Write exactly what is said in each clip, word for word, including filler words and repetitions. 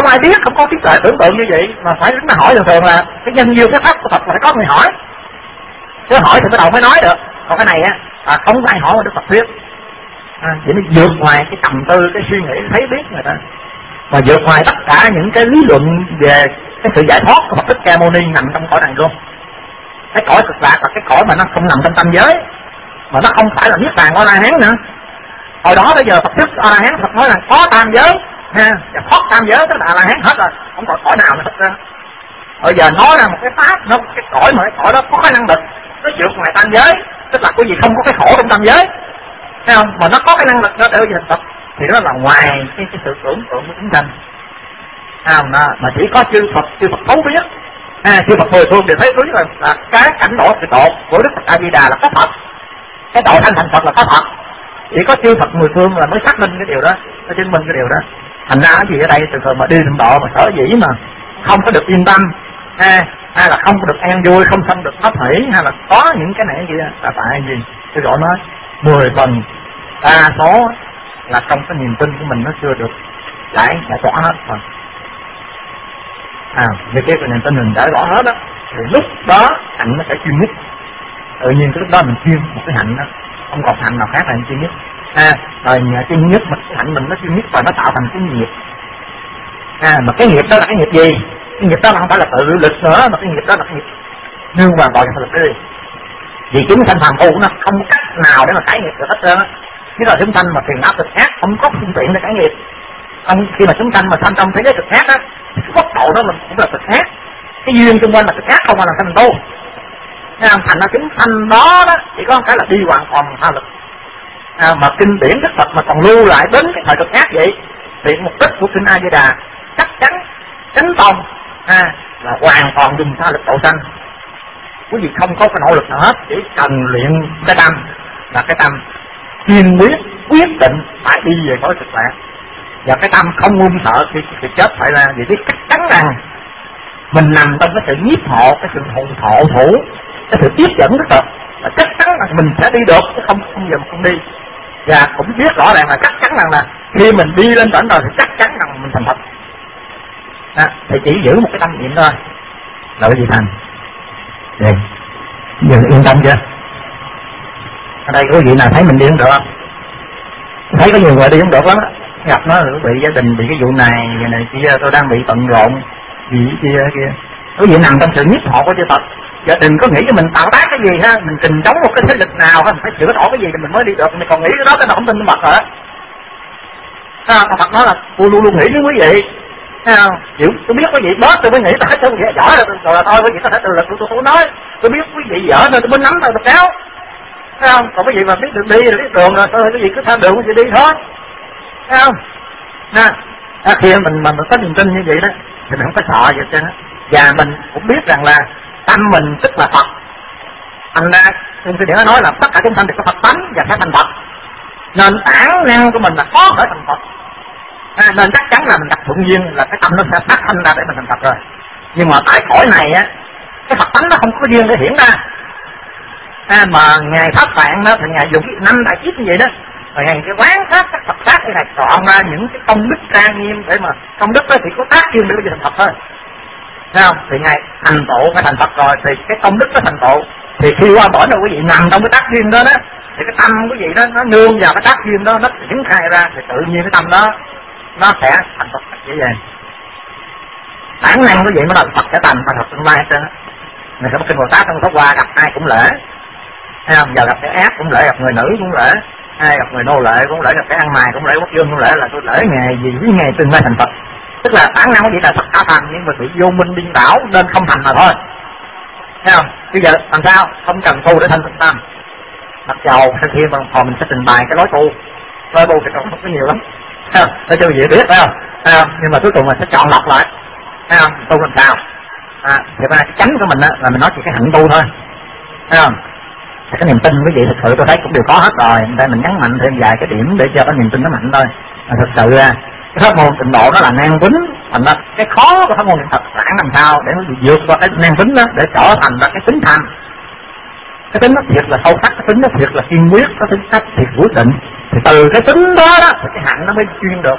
không ai biết, không có trí tuệ tưởng tượng như vậy, mà phải đứng mà hỏi. Thường thường là cái nhân duyên cái pháp của Phật phải có người hỏi, chứ hỏi thì bắt đầu mới nói được. Còn cái này á à, không ai hỏi mà Đức Phật thuyết, à, chỉ nó vượt ngoài cái trầm tư, cái suy nghĩ, thấy biết người ta, mà vượt ngoài tất cả những cái lý luận về cái sự giải thoát của Phật Thích Ca Mâu Ni nằm trong cõi này luôn. Cái cõi cực lạc là cái cõi mà nó không nằm trong tâm giới, mà nó không phải là niết bàn A La Hán nữa. Hồi đó bây giờ Phật thuyết A La Hán, Phật nói là có tam giới ha, và thoát tam giới tức là A La Hán hết rồi, không còn cõi nào nữa hết ra. Bây giờ nói ra một cái pháp, nó cái cõi mà cái cõi đó có cái năng lực nó vượt ngoài tam giới, tức là cái gì không có cái khổ trong tam giới, thấy không? Mà nó có cái năng lực đó để thành Phật, thì đó là ngoài cái, cái sự tưởng tượng của chúng sanh, không? Mà, mà chỉ có chư Phật, chư Phật thấu biết, à, chư Phật mười phương đều thấy biết là, là cái cảnh độ sự độ của Đức Phật A Di Đà là có Phật, cái độ thanh thành Phật là có Phật. Chỉ có chư Phật mười phương là mới xác minh cái điều đó, nó chứng minh cái điều đó. Thành ra cái gì ở đây từ từ mà đi tịnh độ mà sở dĩ mà không có được yên tâm, ha, hay là không có được an vui, không không được pháp hỷ, hay là có những cái này kia là tại gì? Tôi gọi nói mười phần đa số là trong cái niềm tin của mình nó chưa được giải giải tỏa hết rồi. À, vì cái niềm tin mình giải tỏa hết đó, thì lúc đó hạnh nó sẽ chuyên nhất. Tự nhiên cái lúc đó mình chuyên một cái hạnh đó, không còn hạnh nào khác là chuyên nhất. À, rồi chuyên nhất mà cái hạnh mình nó chuyên nhất và nó tạo thành cái nghiệp. À, mà cái nghiệp đó là cái nghiệp gì? Cái nghiệp đó là không phải là tự lực nữa, mà cái nghiệp đó là cái nghiệp nương vào gọi là lực đi. Vì chúng sanh phàm phu nó không có cách nào để mà cải nghiệp được hết trơn á. Nếu là chúng sanh mà phiền não thực ác không có phương tiện để cải nghiệp. Ông khi mà chúng sanh mà sanh trong thế giới thực ác á, cái góc độ đó mình cũng là thực ác. Cái duyên xung quanh là thực ác không phải là sanh tu. Nên thành ra chúng sanh đó đó chỉ có cái là đi hoàn toàn tha lực. À, mà kinh điển Đức Phật mà còn lưu lại đến cái thời thực ác vậy, thì mục đích của kinh A Di Đà chắc chắn chánh tông à, là hoàn toàn dùng tha lực độ sanh. Quý vị không có cái nỗ lực nào hết, chỉ cần luyện cái tâm, là cái tâm kiên quyết quyết định phải đi về cõi cực lạc, và cái tâm không ngung sợ khi cái chết phải ra. Vì biết chắc chắn rằng mình nằm trong cái sự nhiếp hộ, cái sự hộ hộ thủ, cái sự tiếp dẫn Đức Phật, là chắc chắn là mình sẽ đi được, chứ không không giờ mà không đi. Và cũng biết rõ ràng là chắc chắn rằng là khi mình đi lên đỉnh rồi thì chắc chắn rằng mình thành Phật. À, thì chỉ giữ một cái tâm niệm thôi là cái gì thành. Vậy, giờ yên tâm chưa? Ở đây có vị nào thấy mình đi không được không? Thấy có nhiều người đi không được lắm á. Gặp nó bị gia đình, bị cái vụ này, cái này kia, tôi đang bị bận rộn, gì kia kia. Có vị nằm trong sự nhiếp hộ của chư Phật. Giờ đừng có nghĩ cho mình tạo tác cái gì ha, mình trình chống một cái thế lực nào ha, mình phải sửa đổi cái gì thì mình mới đi được. Mình còn nghĩ cái đó cái nào không tin Phật hả? À, Phật nói là tôi luôn luôn nghĩ với quý vị. Thấy không? Chịu, tôi biết quý vị bớt tôi mới nghĩ tôi hết tôi nghĩ giỏi rồi, rồi là thôi quý vị có thể tự lực, tôi tôi không nói. Tôi biết quý vị dở nên tôi mới nắm tay tôi kéo. Thấy không? Còn quý vị mà biết đường đi rồi biết đường rồi, thôi quý vị cứ theo đường quý vị đi thôi. Thấy không? Nè, à, khi mình mà mình có niềm tin như vậy đó, thì mình không có sợ gì hết trơn á. Và mình cũng biết rằng là tâm mình tức là Phật. Thành ra, Kinh Điển nói là tất cả chúng sanh đều có Phật tánh và sẽ thành Phật. Nên bản năng của mình là có thể thành Phật. À, nên chắc chắn là mình đặt thuận duyên là cái tâm nó sẽ phát thanh ra để mình thành Phật rồi. Nhưng mà tại cõi này á, cái Phật tánh nó không có duyên để hiển ra. À, mà Ngài Pháp Vạn đó thì Ngài dùng cái năm đại kiếp như vậy đó, rồi Ngài cái quán sát các Phật sát để Ngài chọn ra những cái công đức trang nghiêm để mà công đức đó thì có tác duyên để bây giờ thành Phật thôi. Thấy không? Thì Ngài thành tựu phải thành Phật rồi thì cái công đức nó thành tựu. Thì khi qua bển rồi quý vị nằm trong cái tác duyên đó đó, thì cái tâm quý vị đó nó nương vào cái tác duyên đó, nó triển khai ra thì tự nhiên cái tâm đó nó sẽ thành Phật dễ dàng. Bản năng quý vị mới là Phật sẽ thành thành Phật tương lai hết trơn á. Mình có kinh Bồ Tát trong Pháp Hoa gặp ai cũng lễ. Thấy không? Giờ gặp cái ác cũng lễ, gặp người nữ cũng lễ, hay gặp người nô lệ cũng lễ, gặp cái ăn mày cũng lễ, quốc dương cũng lễ, là tôi lễ ngày gì với ngày tương lai thành Phật. Tức là bản năng chỉ là Phật đã thành nhưng mà bị vô minh điên đảo nên không thành mà thôi. Thấy không? Bây giờ làm sao? Không cần tu để thành Phật tâm. Mặc dầu sau khi mà hồi mình sẽ trình bày cái lối tu, lối tu thì cũng không có nhiều lắm. Thấy không? Để cho quý vị biết phải không? Thấy không? Nhưng mà cuối cùng mình sẽ chọn lọc lại. Thấy không? Tu làm sao? À, thì ra cái chánh của mình á là mình nói chỉ cái hạnh tu thôi. Thấy không? Thì cái niềm tin quý vị thực sự tôi thấy cũng đều có hết rồi, nên mình nhấn mạnh thêm vài cái điểm để cho cái niềm tin nó mạnh thôi. Mà thực sự ra cái pháp môn tịnh độ nó là nan vấn, thành ra cái khó của pháp môn niệm Phật giảng làm sao để nó vượt qua cái nan vấn đó để trở thành ra cái tính tham. Cái tính nó thiệt là sâu sắc, cái tính nó thiệt là kiên quyết, cái tính cách thiệt quyết định. Thì từ cái tính đó đó thì cái hạnh nó mới chuyên được.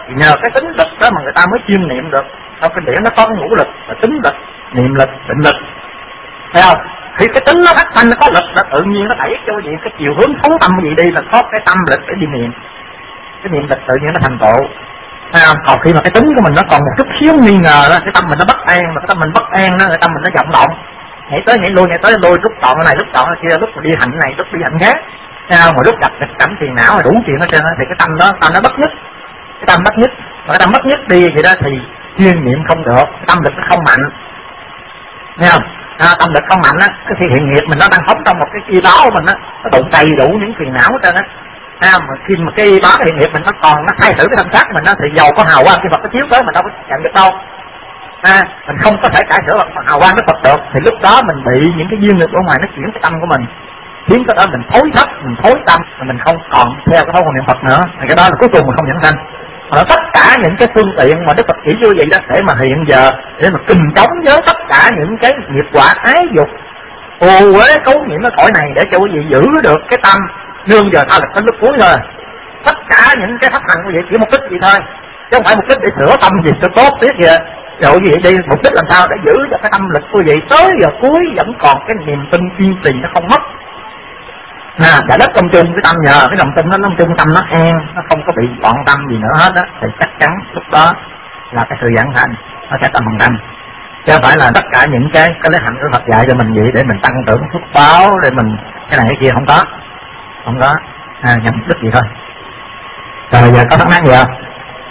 Thì nhờ cái tính lực đó mà người ta mới chuyên niệm được. Trong kinh điển nó có cái ngũ lực là tính lực, niệm lực, định lực, thấy không? Thì cái tính nó phát thanh nó có lực là tự nhiên nó đẩy cho gì cái chiều hướng phóng tâm gì đi là có cái tâm lực để đi niệm, cái niệm lực tự nhiên nó thành tựu. Thấy không? Còn khi mà cái tính của mình nó còn một chút xíu nghi ngờ đó, cái tâm mình nó bất an, mà cái tâm mình bất an đó, cái tâm mình nó vọng động, nhảy tới nhảy lui, nhảy tới lui, lúc chọn cái này, lúc chọn cái kia, lúc đi hành cái này, lúc đi hành khác. Thấy không? Mà lúc gặp cái cảnh phiền não đủ chuyện hết trơn, thì cái tâm đó, tâm nó bất nhất, cái tâm bất nhất, mà cái tâm bất nhất đi vậy đó thì chuyên niệm không được, cái tâm lực nó không mạnh. Thấy không? À, tâm lực không mạnh á, cái khi hiện nghiệp mình nó đang sống trong một cái chi báo của mình á, nó đụng đầy đủ những phiền não hết trơn á. À, mà khi mà cái báo hiện nghiệp mình nó còn nó thay đổi cái thân xác mình đó, thì giàu có hào quang cái Phật nó chiếu tới mình đâu có chạm được đâu. À, mình không có thể cải sửa hào quang cái Phật được, thì lúc đó mình bị những cái duyên nghiệp ở ngoài nó chuyển cái tâm của mình, khiến cái đó mình thối thất, mình thối tâm, mà mình không còn theo cái thói quen niệm Phật nữa. Thì cái đó là cuối cùng mình không dẫn sanh. Mà tất cả những cái phương tiện mà Đức Phật chỉ như vậy đó để mà hiện giờ để mà kình chống với tất cả những cái nghiệp quả ái dục ô uế cấu nhiễm ở cõi này, để cho quý vị giữ được cái tâm nương giờ tha lực đến lúc cuối thôi. Tất cả những cái pháp hành của quý vị chỉ mục đích gì thôi, chứ không phải mục đích để sửa tâm gì cho tốt biết kìa. Rồi quý vị đi mục đích làm sao để giữ cho cái tâm lực của quý vị tới giờ cuối vẫn còn cái niềm tin kiên trì nó không mất. À, đã đất công chung cái tâm nhờ cái đồng tin nó công chung tâm nó an, nó không có bị loạn tâm gì nữa hết á, thì chắc chắn lúc đó là cái sự giảng thành nó sẽ tâm bằng tâm, chứ không phải là tất cả những cái cái lễ hạnh của Phật dạy cho mình vậy để mình tăng trưởng phước báo, để mình cái này cái kia, không có, không có, à, nhằm mục đích gì thôi. Rồi giờ có thắc mắc gì không?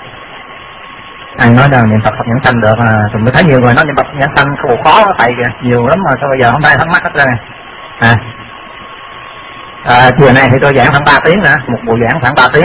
Ai nói là niệm Phật Phật nhãn sanh được, mà tôi mới thấy nhiều người nói niệm Phật nhãn sanh khổ khó thầy kìa, nhiều lắm mà sao bây giờ không ai thắc mắc hết trơn. À. À, chiều nay thì tôi giảng khoảng ba tiếng nữa, một buổi giảng khoảng ba tiếng,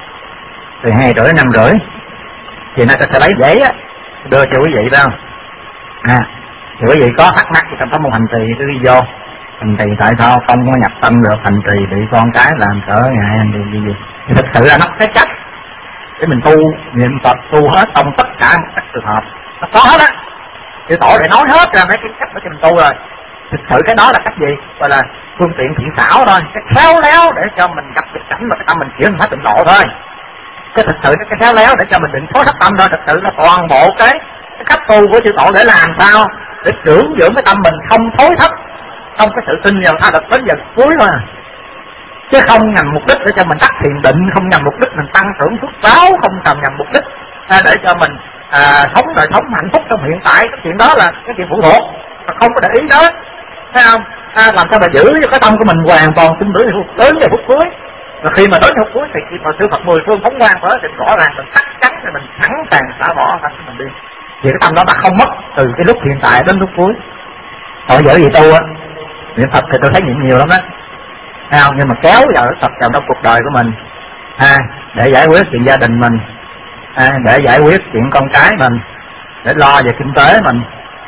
từ hai rưỡi năm rưỡi. Chiều nay tôi sẽ lấy giấy á đưa cho quý vị phải không? À, thì quý vị có thắc mắc thì trong có một hành trì tôi đi vô. Hành trì tại sao không có nhập tâm được, hành trì bị con cái làm trở ngại hành trì gì gì. Thì thực sự là nó cái cách để mình tu niệm Phật, tu hết trong tất cả các trường hợp nó có hết á. Thì tổ để nói hết ra mấy cái cách để cho mình tu rồi. Thực sự cái đó là cách gì? Gọi là phương tiện thiện xảo thôi, cái khéo léo để cho mình gặp được cảnh mà cái tâm mình chuyển thành tịnh độ thôi. Cái thực sự cái khéo léo để cho mình định thối thất tâm thôi. Thực sự là toàn bộ cái, cái cách tu của chư tổ để làm sao để trưởng dưỡng cái tâm mình không thối thất, không có sự tin vào tha lực đến giờ cuối thôi à. Chứ không nhằm mục đích để cho mình đắc thiền định, không nhằm mục đích mình tăng trưởng phước báo, không nhằm nhằm mục đích à, để cho mình à, sống đời sống hạnh phúc trong hiện tại. Cái chuyện đó là cái chuyện phụ thuộc, mà không có để ý đó, thấy không? À, làm sao mà giữ cho cái tâm của mình hoàn toàn tin tưởng đến giờ phút cuối. Và khi mà đến phút cuối thì khi mà sư Phật mười phương phóng quang tới thì rõ ràng mình chắc chắn thì mình sẵn sàng xả bỏ thân của mình đi. Thì cái tâm đó đã không mất từ cái lúc hiện tại đến lúc cuối. Còn giờ gì tu á, niệm Phật thì tôi thấy niệm nhiều lắm đó, thấy không? Nhưng mà kéo vào Phật vào trong cuộc đời của mình, à, để giải quyết chuyện gia đình mình, à, để giải quyết chuyện con cái mình, để lo về kinh tế mình,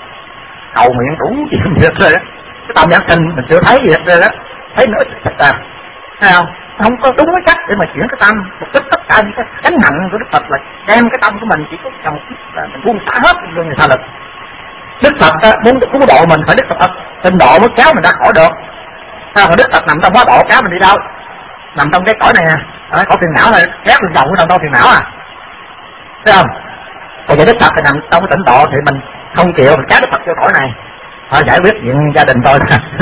cầu nguyện đủ chuyện gì hết rồi đó. Cái tâm giảng sinh mình chưa thấy gì hết rồi đó, thấy nữa thật ra, thấy không? Không có đúng cái cách để mà chuyển cái tâm. Mục đích tất cả những cái cánh nặng của Đức Phật là đem cái tâm của mình chỉ có trong là mình buông xả hết luôn người tha lực. Đức Phật á, muốn cứu độ mình phải Đức Phật tinh độ mới kéo mình ra khỏi được. Sao mà Đức Phật nằm trong quá độ kéo mình đi đâu? Nằm trong cái cõi này nè, à, cõi phiền não này kéo mình vòng trong cõi phiền não à, thấy không? Còn vậy Đức Phật thì nằm trong cái tịnh độ thì mình không chịu mình kéo Đức Phật cho cõi này. Thôi giải quyết chuyện gia đình tôi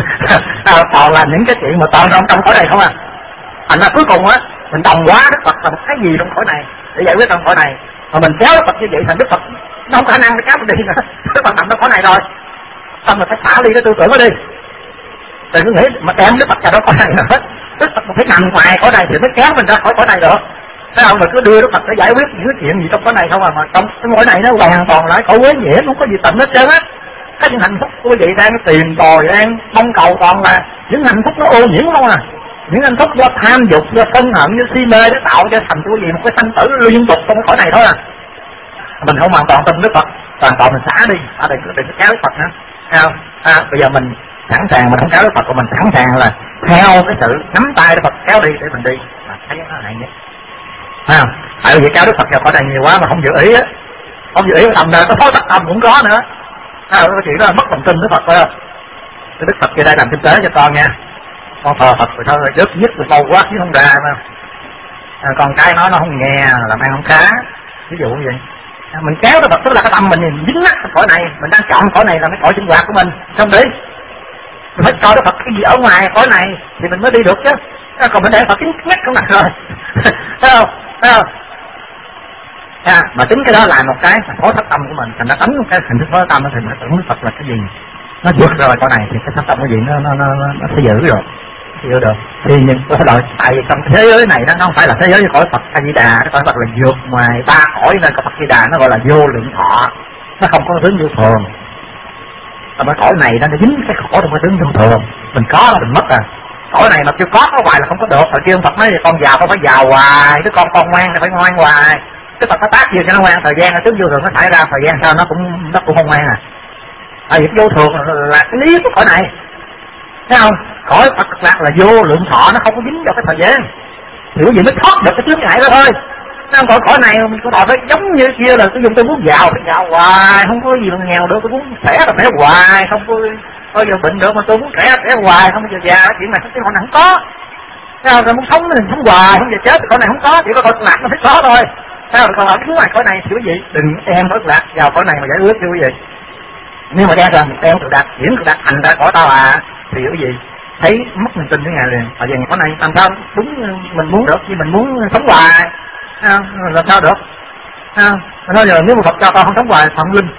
toàn là những cái chuyện mà toàn trong trong cõi này không à. Thành ra cuối cùng á mình đồng hóa Đức Phật là một cái gì trong cõi này để giải quyết trong cõi này, mà mình kéo Đức Phật như vậy thành Đức Phật nó không khả năng để kéo mình đi nữa. Đức Phật nằm trong cõi này rồi, xong rồi phải xả đi cái tư tưởng đó đi. Đừng có nghĩ mà đem Đức Phật ra đó cõi này nữa hết. Đức Phật phải nằm ngoài cõi này thì mới kéo mình ra khỏi cõi này được. Thấy không? Mà cứ đưa Đức Phật để giải quyết những chuyện gì trong cõi này không à, mà trong cái cõi này nó hoàn toàn lại cõi quế nhiễm, không có gì tịnh hết trơn á. Cái những hạnh phúc của quý vị đang tìm tòi, đang mong cầu toàn là những hạnh phúc nó ô nhiễm không à. Những hạnh phúc do tham dục, do sân hận, do si mê để tạo cho thành quý vị một cái sanh tử liên tục trong cái cõi này thôi à. Mình không hoàn toàn tin Đức Phật, toàn toàn mình xả đi, à, đừng, đừng có kéo Đức Phật nữa. Thấy không? À, bây giờ mình sẵn sàng mình không kéo Đức Phật, của mình sẵn sàng là theo cái sự nắm tay Đức Phật kéo đi để mình đi, mà thấy nó hay nhất. Thấy không? Tại vì kéo Đức Phật vào cõi này nhiều quá mà không dự ý á, không dự ý tầm đời có thối tắc tâm cũng có nữa. Thấy không? Cái chuyện đó là mất lòng tin Đức Phật phải không? Đức Phật về đây làm kinh tế cho con nha, con thờ Phật rồi thôi, rất nhất rồi lâu quá chứ không ra mà. À, con cái nó nó không nghe, làm ăn không khá, ví dụ như vậy. Mình kéo cái Phật tức là cái tâm mình dính mắc cái cõi này, mình đang chọn cõi này là cái cõi sinh hoạt của mình, không đi. Mình phải coi cái Phật cái gì ở ngoài cõi này thì mình mới đi được chứ. Còn mình để Phật chính ngắt không mặt rồi, thấy không? Thấy không? À, mà chính cái đó là một cái thối thất tâm của mình, thành ra tánh cái hình thức thối thất tâm thì mình tưởng Phật là cái gì, nó vượt rồi cõi này thì cái thất tâm cái gì nó nó nó nó sẽ giữ rồi, giữ được. Thì những cái loại tại vì trong thế giới này nó không phải là thế giới như cõi Phật A Di Đà, cái cõi Phật là vượt ngoài ba cõi nên cõi Phật A Di Đà nó gọi là vô lượng thọ, nó không có tướng vô thường. Còn cái cõi này nó dính cái khổ trong cái tướng vô thường, mình có là mình mất à. Cõi này mà kêu có có hoài là không có được. Hồi kia ông Phật nói thì con giàu con phải giàu hoài, đứa con con ngoan thì phải ngoan hoài. Cái Phật nó tác gì cho nó ngoan, thời gian nó tướng vô thường nó xảy ra, thời gian sao nó cũng nó cũng không ngoan à. Tại vì vô thường là cái lý của cõi này, thấy không? Cõi Phật Cực Lạc là vô lượng thọ, nó không có dính vào cái thời gian, hiểu gì mới thoát được cái chướng ngại đó thôi. Nó còn cõi này mình có đòi phải giống như kia là tôi dùng tôi muốn giàu phải giàu hoài, không có gì mà nghèo được, tôi muốn khỏe là khỏe hoài, không có bao giờ bệnh được, mà tôi muốn khỏe khỏe hoài, không bao giờ già. Chuyện này cái con này không có. Sao rồi muốn sống mình sống hoài, không giờ chết, con này không có, chỉ có cõi Cực Lạc nó phải có thôi. Sao rồi còn ở phía ngoài cõi này thì quý vị đừng em cõi Cực Lạc vào cõi này mà giải quyết cho quý vị. Nếu mà đem ra mình đem Cực Lạc, diễn Cực Lạc thành ra cõi tao à, thì quý vị thấy mất niềm tin với ngài liền. Tại vì cõi này làm sao đúng mình muốn được, nhưng mình muốn sống hoài, à, làm sao được? À, mình nói giờ nếu mà Phật cho con không sống hoài, Phật linh,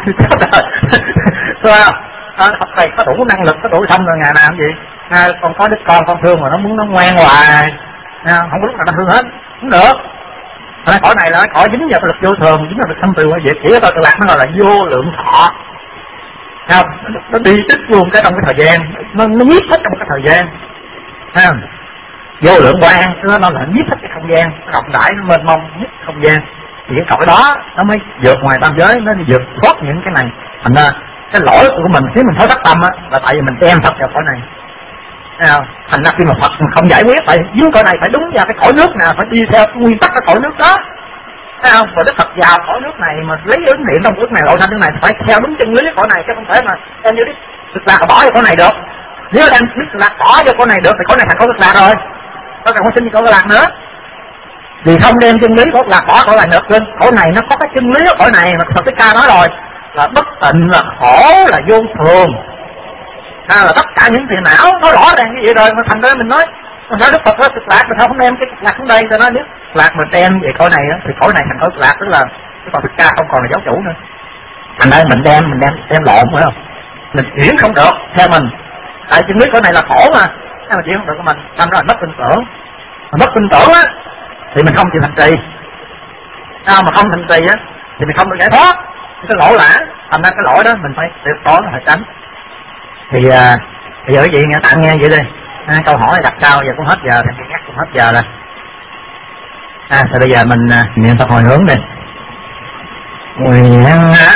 thôi à, à, Phật này có đủ năng lực, có đủ thông rồi ngày nào làm gì? À, con có đứa con con thương mà nó muốn nó ngoan hoài, à, không có lúc nào nó thương hết, không được. Cái cõi này là cái cõi dính vào cái lực vô thường, dính vào cái thâm từ của việc, chỉ có Cực Lạc nó gọi là vô lượng thọ, không? Nó, nó đi tích luôn cái trong cái thời gian, nó nó nhiếp hết trong cái thời gian, không? Vô lượng quang nó nó là nhiếp hết cái không gian, rộng rãi nó mênh mông nhất không gian, thì cái cõi đó nó mới vượt ngoài tam giới, nó vượt thoát những cái này. Thành ra cái lỗi của mình khi mình thối thất tâm á là tại vì mình đem Phật vào cõi này. Thành ra khi mà Phật không giải quyết phải dính cõi này, phải đúng vào cái cõi nước nào, phải đi theo cái nguyên tắc cái cõi nước đó, thấy không? Và Đức Phật vào cõi nước này mà lấy ứng niệm trong nước này, lộ thanh nước này phải theo đúng chân lý cái cõi này, chứ không thể mà em như Đức Cực Lạc bỏ vào cõi này được. Nếu đang Đức Cực Lạc bỏ vào cõi này được thì cõi này thành cõi Cực Lạc rồi, có cần có xin cõi Cực Lạc nữa. Vì không đem chân lý của Cực Lạc bỏ cõi này được, cõi này nó có cái chân lý của cõi này mà Phật Thích Ca nói rồi, là bất tịnh, là khổ, là vô thường, à, là tất cả những phiền não, nó rõ ràng như vậy rồi. Mà thành ra mình nói mình nói Đức Phật đó Cực Lạc, mình không đem cái Cực Lạc xuống đây, cho nó nếu Cực Lạc mình đem về cõi này đó, thì cõi này thành cõi Cực Lạc, tức là cái Phật Thích Ca không còn là giáo chủ nữa. Thành ra mình đem mình đem đem lộn, phải không? Mình chuyển không được theo mình, tại chân lý cõi này là khổ mà, nhưng mà chuyển không được của mình, thành ra mất tin tưởng. Mà mất tin tưởng á thì mình không chịu thành trì, sao mà không thành trì á thì mình không được giải thoát. Cái lỗi lã, thành ra cái lỗi đó mình phải tuyệt đối phải tránh. Thì à, bây giờ cái gì nghe tạm nghe vậy đi, à, câu hỏi đặt sau giờ cũng hết giờ, thì nhắc cũng hết giờ rồi. À, thì bây giờ mình à, niệm Phật hồi hướng đi. Nguyện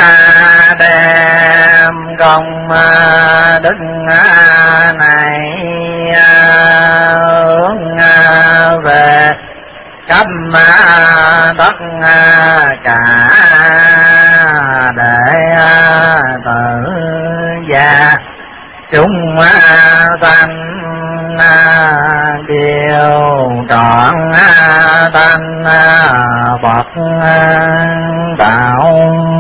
đem công đức này hướng về khắp tất cả để tử gia chúng sanh đều trọn thanh Phật đạo.